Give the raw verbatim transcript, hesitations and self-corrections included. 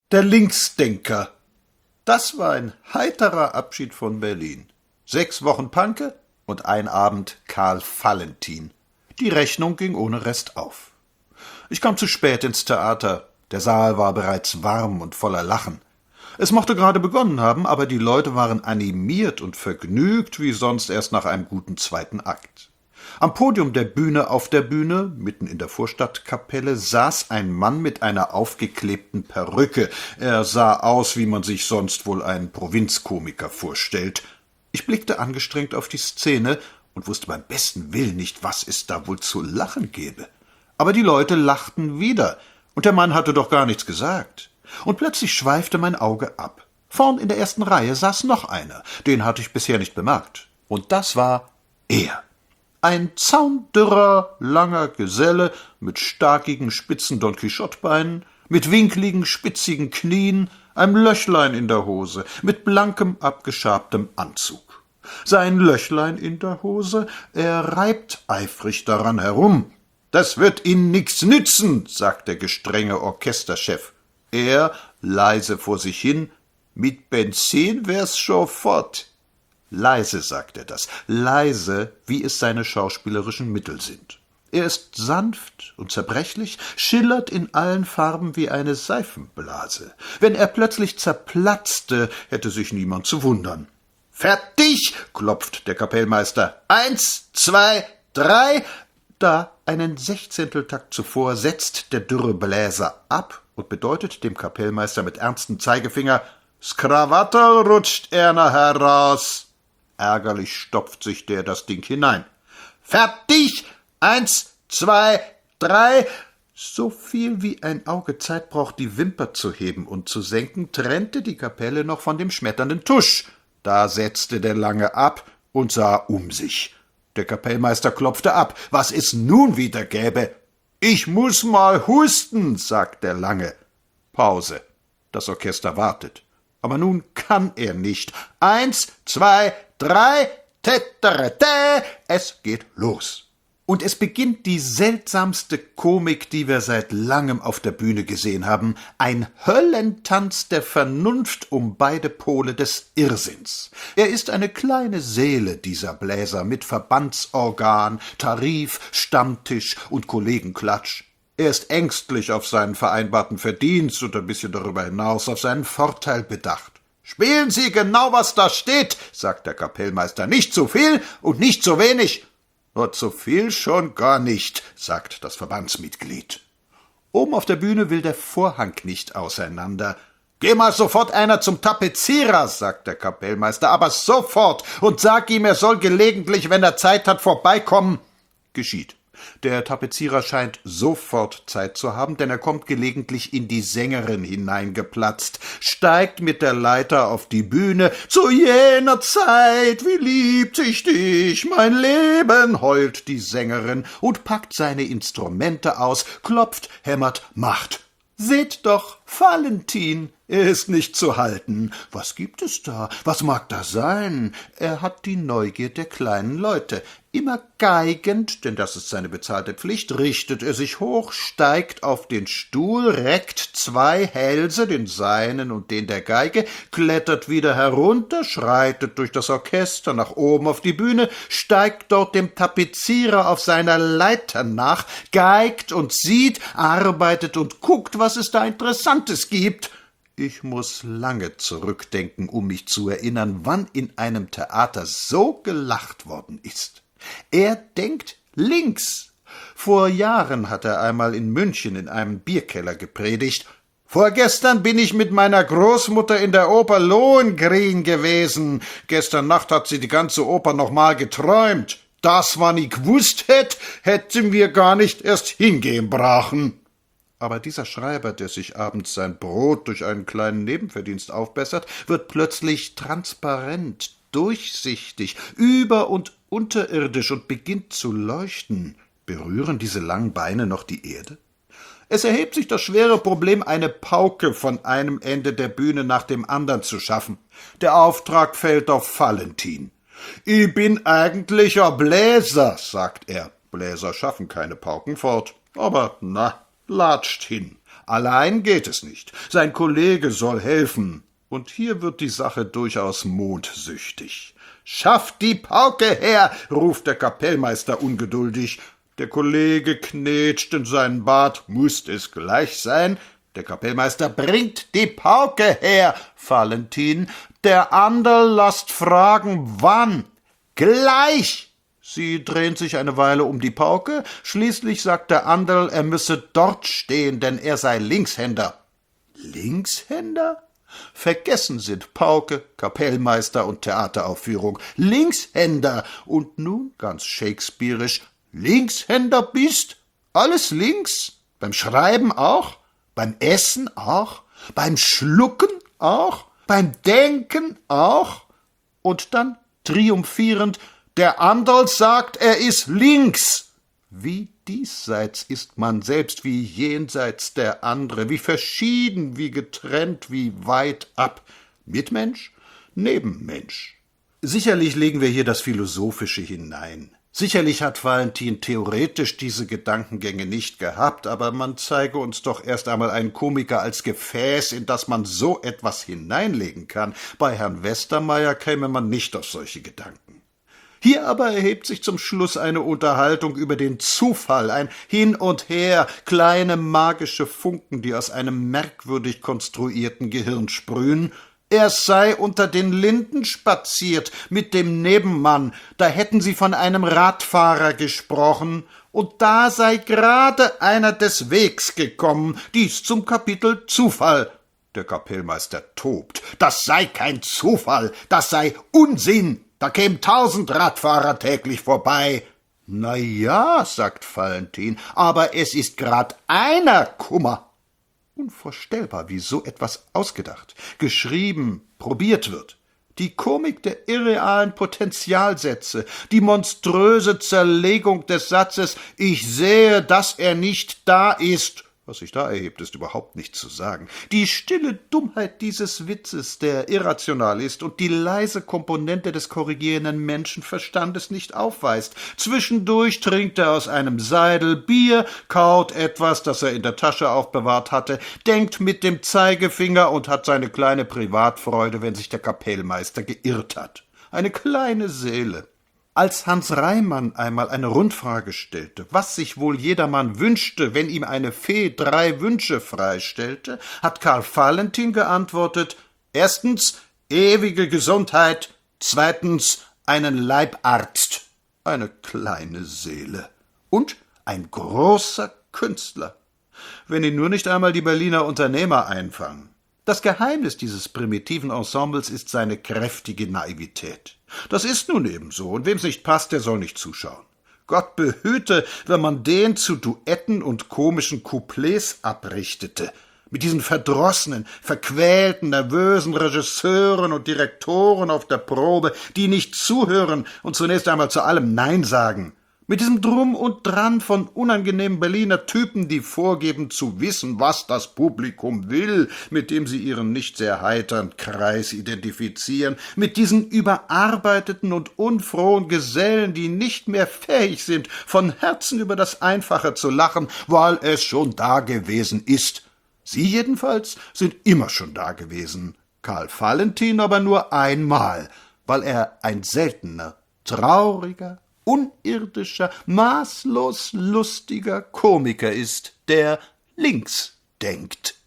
Der Linksdenker. Das war ein heiterer Abschied von Berlin. Sechs Wochen Panke und ein Abend Karl Valentin. Die Rechnung ging ohne Rest auf. Ich kam zu spät ins Theater. Der Saal war bereits warm und voller Lachen. Es mochte gerade begonnen haben, aber die Leute waren animiert und vergnügt, wie sonst erst nach einem guten zweiten Akt. Am Podium der Bühne auf der Bühne, mitten in der Vorstadtkapelle, saß ein Mann mit einer aufgeklebten Perücke. Er sah aus, wie man sich sonst wohl einen Provinzkomiker vorstellt. Ich blickte angestrengt auf die Szene und wusste beim besten Willen nicht, was es da wohl zu lachen gäbe. Aber die Leute lachten wieder, und der Mann hatte doch gar nichts gesagt. Und plötzlich schweifte mein Auge ab. Vorn in der ersten Reihe saß noch einer, den hatte ich bisher nicht bemerkt. Und das war er. Ein zaundürrer, langer Geselle mit starkigen, spitzen Don Quixote-Beinen, mit winkligen, spitzigen Knien, einem Löchlein in der Hose, mit blankem, abgeschabtem Anzug. Sein Löchlein in der Hose, er reibt eifrig daran herum. »Das wird Ihnen nix nützen«, sagt der gestrenge Orchesterchef. Er, leise vor sich hin, »mit Benzin wär's schon fort«. Leise sagt er das, leise, wie es seine schauspielerischen Mittel sind. Er ist sanft und zerbrechlich, schillert in allen Farben wie eine Seifenblase. Wenn er plötzlich zerplatzte, hätte sich niemand zu wundern. »Fertig«, klopft der Kapellmeister. »Eins, zwei, drei«. Da, einen Sechzehnteltakt zuvor, setzt der dürre Bläser ab und bedeutet dem Kapellmeister mit ernstem Zeigefinger, »Skrawatterl rutscht erna heraus«. Ärgerlich stopft sich der das Ding hinein. »Fertig! Eins, zwei, drei!« So viel wie ein Auge Zeit braucht, die Wimper zu heben und zu senken, trennte die Kapelle noch von dem schmetternden Tusch. Da setzte der Lange ab und sah um sich. Der Kapellmeister klopfte ab, was es nun wieder gäbe. »Ich muß mal husten«, sagt der Lange. Pause. Das Orchester wartet. Aber nun kann er nicht. Eins, zwei, drei, tätterete, es geht los. Und es beginnt die seltsamste Komik, die wir seit langem auf der Bühne gesehen haben. Ein Höllentanz der Vernunft um beide Pole des Irrsinns. Er ist eine kleine Seele, dieser Bläser, mit Verbandsorgan, Tarif, Stammtisch und Kollegenklatsch. Er ist ängstlich auf seinen vereinbarten Verdienst und ein bisschen darüber hinaus auf seinen Vorteil bedacht. »Spielen Sie genau, was da steht«, sagt der Kapellmeister. »Nicht zu viel und nicht zu wenig.« »Nur zu viel schon gar nicht«, sagt das Verbandsmitglied. Oben auf der Bühne will der Vorhang nicht auseinander. »Geh mal sofort einer zum Tapezierer«, sagt der Kapellmeister, »aber sofort, und sag ihm, er soll gelegentlich, wenn er Zeit hat, vorbeikommen.« Geschieht. Der Tapezierer scheint sofort Zeit zu haben, denn er kommt gelegentlich in die Sängerin hineingeplatzt, steigt mit der Leiter auf die Bühne. »Zu jener Zeit, wie liebte ich dich, mein Leben«, heult die Sängerin und packt seine Instrumente aus, klopft, hämmert, macht. »Seht doch, Valentin, er ist nicht zu halten. Was gibt es da? Was mag da sein?« Er hat die Neugier der kleinen Leute. Immer geigend, denn das ist seine bezahlte Pflicht, richtet er sich hoch, steigt auf den Stuhl, reckt zwei Hälse, den seinen und den der Geige, klettert wieder herunter, schreitet durch das Orchester nach oben auf die Bühne, steigt dort dem Tapezierer auf seiner Leiter nach, geigt und sieht, arbeitet und guckt, was es da Interessantes gibt. Ich muß lange zurückdenken, um mich zu erinnern, wann in einem Theater so gelacht worden ist. Er denkt links. Vor Jahren hat er einmal in München in einem Bierkeller gepredigt. »Vorgestern bin ich mit meiner Großmutter in der Oper Lohengrin gewesen. Gestern Nacht hat sie die ganze Oper noch mal geträumt. Das, wann ich gewusst hätt, hätten wir gar nicht erst hingehen brachen.« Aber dieser Schreiber, der sich abends sein Brot durch einen kleinen Nebenverdienst aufbessert, wird plötzlich transparent, durchsichtig, über- und unterirdisch und beginnt zu leuchten. Berühren diese langen Beine noch die Erde? Es erhebt sich das schwere Problem, eine Pauke von einem Ende der Bühne nach dem anderen zu schaffen. Der Auftrag fällt auf Valentin. »Ich bin eigentlicher Bläser«, sagt er. Bläser schaffen keine Pauken fort, aber na, latscht hin. Allein geht es nicht. Sein Kollege soll helfen. Und hier wird die Sache durchaus mondsüchtig. »Schafft die Pauke her«, ruft der Kapellmeister ungeduldig. Der Kollege knetscht in seinen Bart. »Mußt es gleich sein?« Der Kapellmeister bringt die Pauke her. Valentin: »Der Anderl lasst fragen, wann?« »Gleich!« Sie drehen sich eine Weile um die Pauke. Schließlich sagt der Anderl, er müsse dort stehen, denn er sei Linkshänder. Linkshänder? Vergessen sind Pauke, Kapellmeister und Theateraufführung. Linkshänder! Und nun, ganz shakespearisch: Linkshänder bist? Alles links? Beim Schreiben auch? Beim Essen auch? Beim Schlucken auch? Beim Denken auch? Und dann triumphierend: Der Anderl sagt, er ist links. Wie diesseits ist man selbst, wie jenseits der andere, wie verschieden, wie getrennt, wie weit ab. Mitmensch, Nebenmensch. Sicherlich legen wir hier das Philosophische hinein. Sicherlich hat Valentin theoretisch diese Gedankengänge nicht gehabt, aber man zeige uns doch erst einmal einen Komiker als Gefäß, in das man so etwas hineinlegen kann. Bei Herrn Westermeier käme man nicht auf solche Gedanken. Hier aber erhebt sich zum Schluss eine Unterhaltung über den Zufall, ein Hin und Her, kleine magische Funken, die aus einem merkwürdig konstruierten Gehirn sprühen. Er sei unter den Linden spaziert mit dem Nebenmann, da hätten sie von einem Radfahrer gesprochen, und da sei gerade einer des Wegs gekommen, dies zum Kapitel Zufall. Der Kapellmeister tobt. Das sei kein Zufall, das sei Unsinn. Da kämen tausend Radfahrer täglich vorbei. »Na ja«, sagt Valentin, »aber es ist grad einer Kummer.« Unvorstellbar, wie so etwas ausgedacht, geschrieben, probiert wird. Die Komik der irrealen Potentialsätze, die monströse Zerlegung des Satzes »Ich sehe, dass er nicht da ist«. Was sich da erhebt, ist überhaupt nicht zu sagen. Die stille Dummheit dieses Witzes, der irrational ist und die leise Komponente des korrigierenden Menschenverstandes nicht aufweist. Zwischendurch trinkt er aus einem Seidel Bier, kaut etwas, das er in der Tasche aufbewahrt hatte, denkt mit dem Zeigefinger und hat seine kleine Privatfreude, wenn sich der Kapellmeister geirrt hat. Eine kleine Seele. Als Hans Reimann einmal eine Rundfrage stellte, was sich wohl jedermann wünschte, wenn ihm eine Fee drei Wünsche freistellte, hat Karl Valentin geantwortet: Erstens ewige Gesundheit, zweitens einen Leibarzt. Eine kleine Seele. Und ein großer Künstler. Wenn ihn nur nicht einmal die Berliner Unternehmer einfangen. Das Geheimnis dieses primitiven Ensembles ist seine kräftige Naivität. Das ist nun eben so, und wem's nicht passt, der soll nicht zuschauen. Gott behüte, wenn man den zu Duetten und komischen Couplets abrichtete, mit diesen verdrossenen, verquälten, nervösen Regisseuren und Direktoren auf der Probe, die nicht zuhören und zunächst einmal zu allem Nein sagen. Mit diesem Drum und Dran von unangenehmen Berliner Typen, die vorgeben zu wissen, was das Publikum will, mit dem sie ihren nicht sehr heiteren Kreis identifizieren, mit diesen überarbeiteten und unfrohen Gesellen, die nicht mehr fähig sind, von Herzen über das Einfache zu lachen, weil es schon da gewesen ist. Sie jedenfalls sind immer schon da gewesen, Karl Valentin aber nur einmal, weil er ein seltener, trauriger, unirdischer, maßlos lustiger Komiker ist, der links denkt.